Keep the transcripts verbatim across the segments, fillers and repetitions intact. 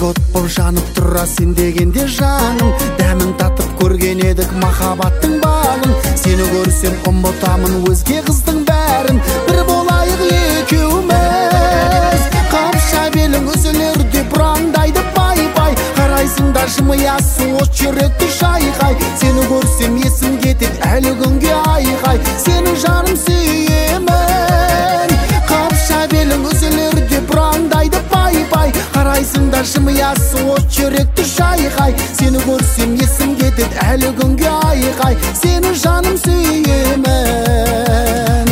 от боп жанып тұра сен дегенде жаным, дәмін татып көрген едік махаббаттың балын. Сені көрсем ұмытамын өзге қыздың бәрін, бір болайық екеуміз. Қапша белің үзілерде бұраңдайды пай-пай, қарайсың да жымиясың от жүректі шайқай. Сені көрсем есім кетеді әлі күнге айқай, сені жаным сүйемін. Қапша белің үзілерде бұраңдайды пай-пай, қарайсың да жымиясың от жүректі шайқай. Сені көрсем есім кетеді әлі күнге айқай, сені жаным сүйемін.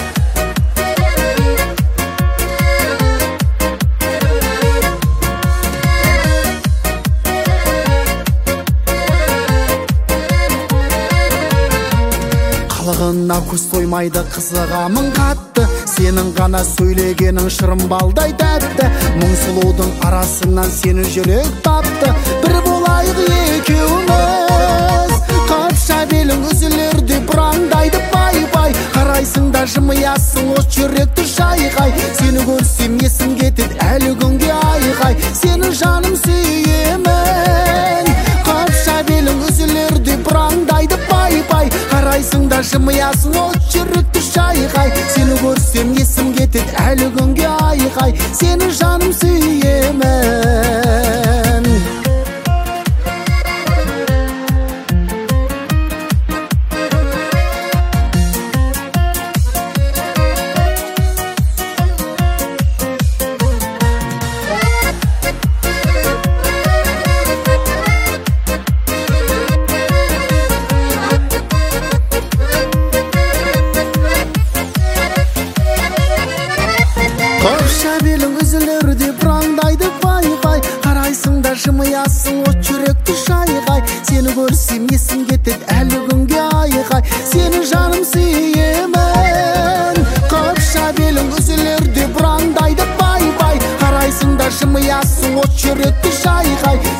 Қалғына көз тоймайды қызығамын қатты, сенің ғана сөйлегенің шырым балдай тәтті. Мың сұлудың арасынан сені жүрек тапты, бір болайық екеуміз. Қапша белің үзілерде бұраңдайды пай-пай, қарайсың да жымиясың от жүректі шайқай. Сені көрсем есім кетеді әлі күнге айқай, сені жаным сүйемін. Қапша белің үзілерде бұраңдайды пай-пай, қарайсың да жымиясың от жүректі шайқай. Сені көрсем есім кетеді әлі күнге айқай, сені жаным сүйемін. Қапша белің үзілерде бұраңдайды пай-пай, қарайсың да жымиясың от жүректі шайқай. Сені көрсем есім кетеді әлі күнге айқай, сені жаным сүйемін. Қапша белің үзілерде бұраңдайды пай-пай, қарайсың да жымиясың от жүректі шайқай.